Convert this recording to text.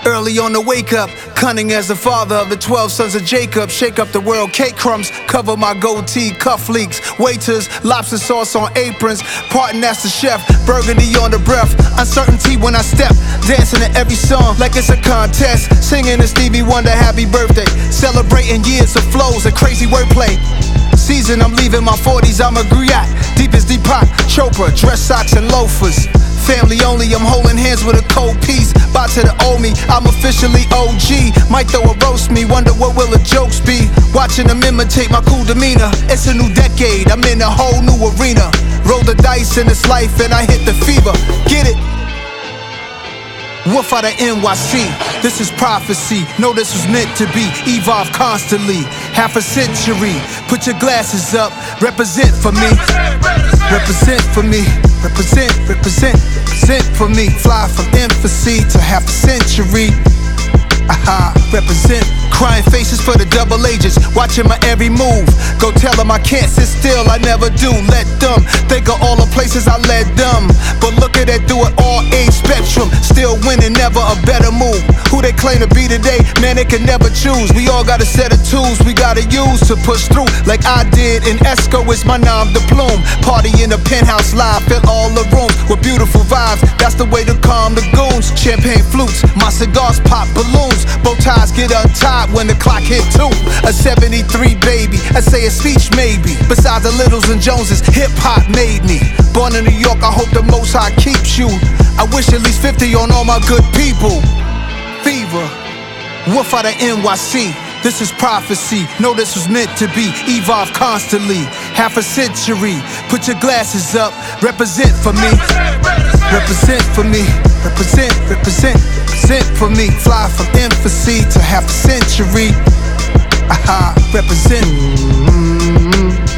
Early on the wake up, cunning as the father of the 12 sons of Jacob. Shake up the world, cake crumbs, cover my goatee, cuff leaks. Waiters, lobster sauce on aprons, parting that's the chef. Burgundy on the breath, uncertainty when I step. Dancing to every song like it's a contest. Singing to Stevie Wonder happy birthday. Celebrating years of flows and crazy wordplay. Season, I'm leaving my 40s, I'm a griot. Deep as Deepak Chopra, dress socks and loafers. Family only, I'm holding hands with a cold piece. Bout to the old me, I'm officially OG. Might throw a roast me, wonder what will the jokes be. Watching them imitate my cool demeanor. It's a new decade, I'm in a whole new arena. Roll the dice in this life and I hit the fever. Get it? Wolf out of NYC, this is prophecy. Know this was meant to be, evolve constantly. Half a century, put your glasses up, represent for me. Represent for me, represent for me. Fly from infancy to half a century. Aha, represent. Crying faces for the double agents, watching my every move. Go tell them I can't sit still, I never do. Let them think of all the places I led them. But look at that through an all age spectrum. Still winning, never a better move. Who they claim to be today, man, they can never choose. We all got a set of tools we gotta use to push through. Like I did in Esco, it's my nom de plume. Party in the penthouse live, fill all the rooms with beautiful vibes. That's the way to calm the goons. Champagne flutes, my cigars pop balloons. Bow ties get untied when the clock hit 2. A 73 baby, I say a speech maybe. Besides the Littles and Joneses, hip-hop made me. Born in New York, I hope the Most High keeps you. I wish at least 50 on all my good people. Fever, Wolf out of NYC, this is prophecy. Know this was meant to be, evolve constantly. Half a century, put your glasses up, represent for me. Represent for me, represent for me. Fly from infancy to half a century. Aha, represent.